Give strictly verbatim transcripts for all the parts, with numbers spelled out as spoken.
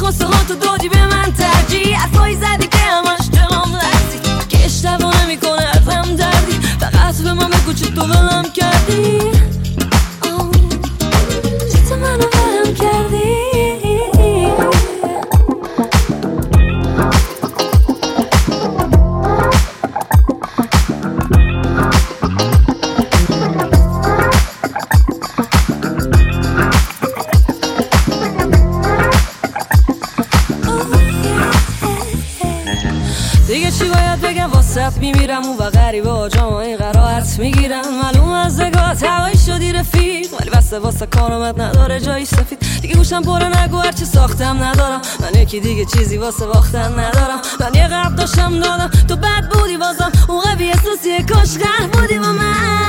قصه ها تو دادی به من ترجیح، حرفایی زدی که همش دلم لرزید، که اشتباه نمی کنه ازم دردی، فقط به من بگو چطور ولم کردی، چطور منو ولم کردی. دیگه چی باید بگم واسط میمیرم اون و غریبه ها جامعه قرائت میگیرم، معلوم از نگاهت هوایی شدی رفیق، ولی بسته واسه کارمت نداره جایی سفید، دیگه گوشم پره نگو هرچی ساختم ندارم، من یکی دیگه چیزی واسه باختن ندارم، من یه قبل داشتم دادم تو بد بودی بازم اون قوی احساسیه کاش قهر بودی با من.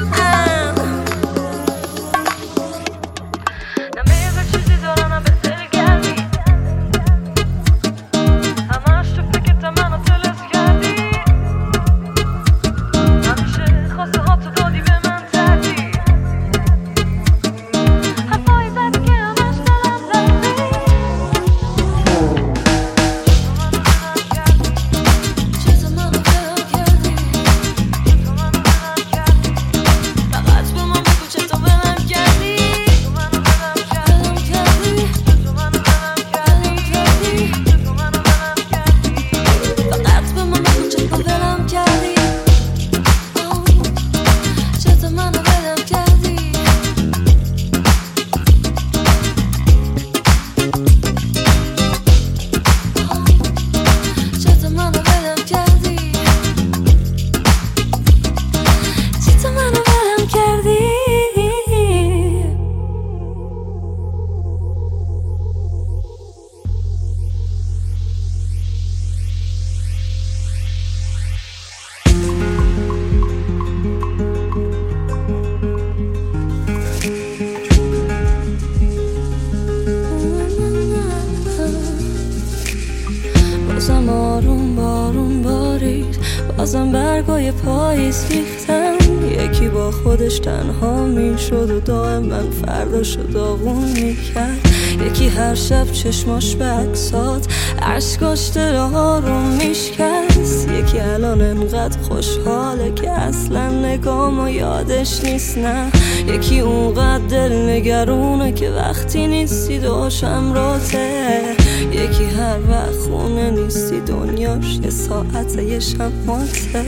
بازم آروم بارون بارید، بازم برگای پاییز ریختن، یکی با خودش تنها میشد و دائم من فرداشو داغون میکرد، یکی هر شب چشماش به عکسات عشقاش دل آروم میشکست، یکی الان انقدر خوشحاله که اصلا نگام و یادش نیست، نه یکی اونقدر دل نگرونه که وقتی نیستی داشم راته، یکی هر وقت خونه نیستی دنیاش یه ساعته یه شماته،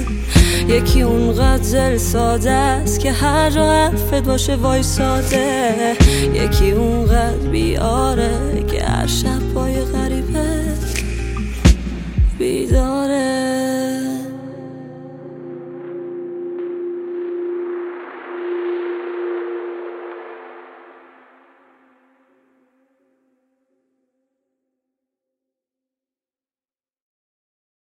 یکی اونقدر دل ساده است که هر جا حرفت باشه وایساده، یکی اونقدر بیاره که هر شب